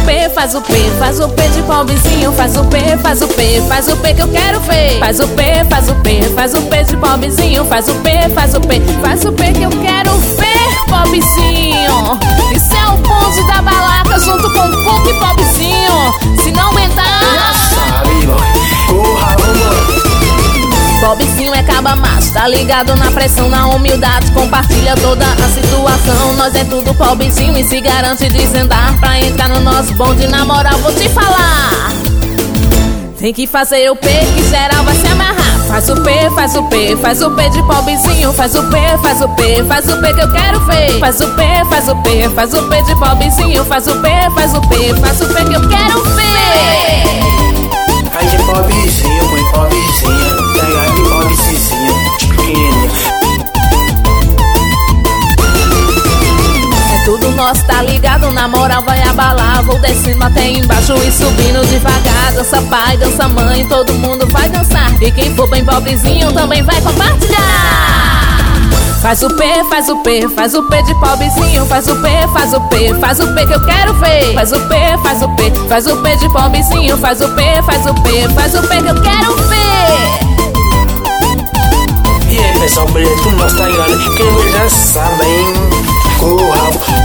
P, faz o P, faz o P de pobrezinho. Faz o P, faz o P, faz o P que eu quero ver. Faz o P, faz o P, faz o P de pobrezinho. Faz o P, faz o P, faz o P que eu quero ver, pobrezinho. Isso é o bonde da balaca junto com o Cuca e pobrezinho. Se não aguentar, já sabe, boy. Corra, vamos. Pobrezinho é caba macho, tá ligado na pressão, na humildade, compartilha toda a situação. Nós é tudo pobrezinho e se garante desvendar pra entrar no nosso bonde. Na moral vou te falar, tem que fazer o P que geral vai se amarrar. Faz o P, faz o P, faz o P de pobrezinho. Faz o P, faz o P, faz o P que eu quero ver. Faz o P, faz o P, faz o P de pobrezinho. Faz o P, faz o P, faz o P que eu quero ver. Ai de pobrezinho, mãe pobrezinha. Pega de pobrezinha, pequenininha. É tudo nosso, tá ligado? Na moral vai abalar. Vou descendo até embaixo e subindo devagar. Dança pai, dança mãe, todo mundo vai dançar. E quem for bem pobrezinho também vai compartilhar. Faz o P, faz o P, faz o P de pobrezinho. Faz o P, faz o P, faz o P que eu quero ver. Faz o P, faz o P, faz o P de pobrezinho. Faz o P, faz o P, faz o P que eu quero ver. E aí pessoal, beleza? Tudo nosso tá ligado? Quem vê já sabe, hein? Corra.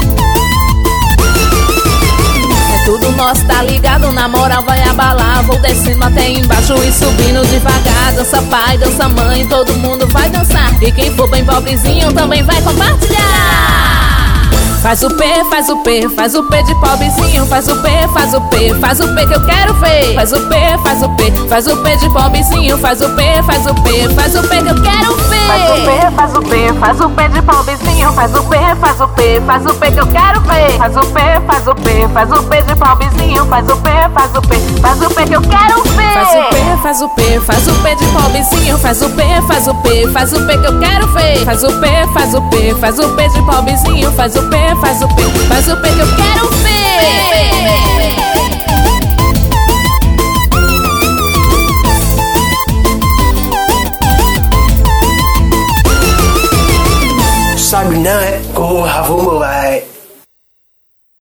Tudo nosso, tá ligado? Na moral vai abalar. Vou descendo até embaixo e subindo devagar. Dança pai, dança mãe, todo mundo vai dançar. E quem for bem pobrezinho também vai compartilhar. Faz o P, faz o P, faz o P de pobrezinho. Faz o P, faz o P, faz o P que eu quero ver. Faz o P, faz o P, faz o P de pobrezinho. Faz o P, faz o P, faz o P que eu quero ver. Faz o P, faz o P, faz o P de pobrezinho. Faz o P, faz o P, faz o P que eu quero ver. Faz o P, faz o P, faz o P de pobrezinho. Faz o P, faz o P, faz o P que eu quero ver. Faz o P, faz o P, faz o P de pobrezinho. Faz o P, faz o P, faz o P que eu quero ver. Faz o P, faz o P, faz o P de pobrezinho. Faz o P, faz o P, faz o P que eu quero ver. Sabe não é? Corra, vamos lá.